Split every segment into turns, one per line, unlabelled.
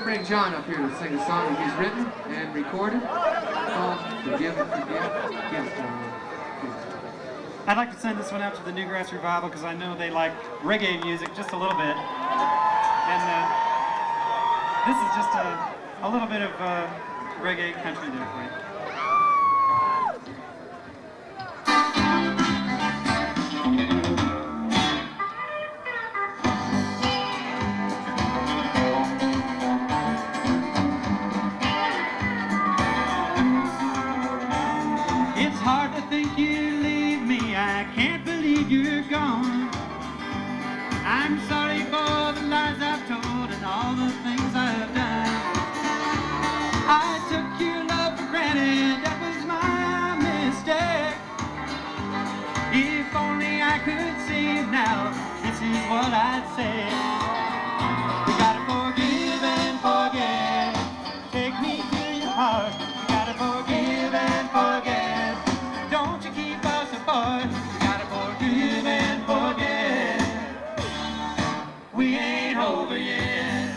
bring John up here to sing a song that he's written and recorded called Forgive and Forget. Give it to him.
I'd like to send this one out to the Newgrass Revival because I know they like reggae music just a little bit. And this is just a little bit of reggae country there for you. It's hard to think you leave me, I can't believe you're gone. I'm sorry for the lies I've told and all the things I've done. I took your love for granted, that was my mistake. If only I could see it now, this is what I'd say. We gotta forgive and forget, take me to your heart. We gotta forgive and forget, don't you keep us apart. We gotta forgive and forget, we ain't over yet.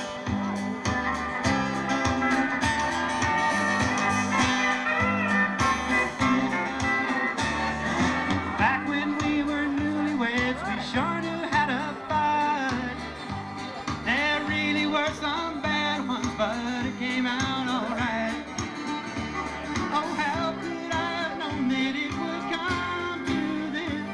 Back when we were newlyweds, we sure knew how to fight. There really were some bad ones, but it came out alright. Oh, how could I have known that it would come to this?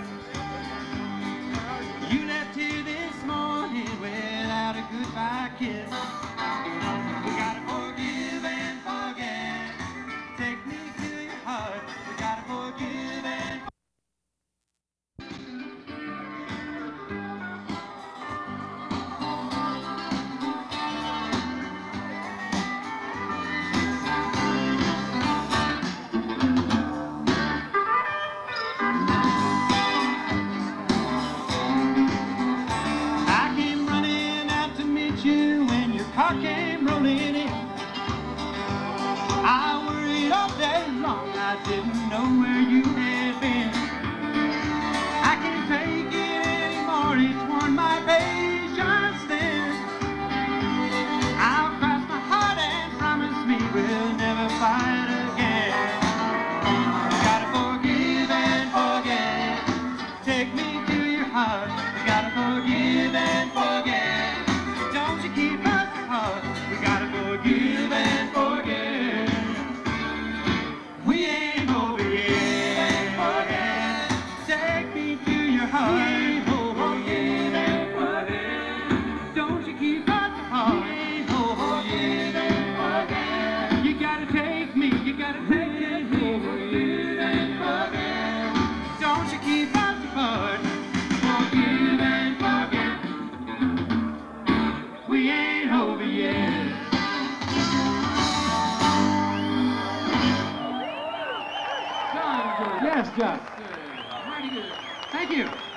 You left here this morning without a goodbye kiss. We gotta forgive and forget, take me to your heart. We gotta forgive and you when your car came rolling in. I worried all day long, I didn't know where you had been. I can't take it anymore, it's worn my patience thin. I'll cross my heart and promise me we'll never fight again. We gotta forgive and forget, take me to your heart. We gotta forgive and forget, don't you keep us apart. We gotta forgive and forget, we ain't over yet. Forget, take me to your heart. We ain't over yet. Forget, don't you keep us apart. We ain't over yet. Forget, you gotta take me, you gotta take me. Forgive and forget, don't you keep us apart. Forgive and forget, we ain't over yet.
John,
Yes, John.
mighty good.
Thank you.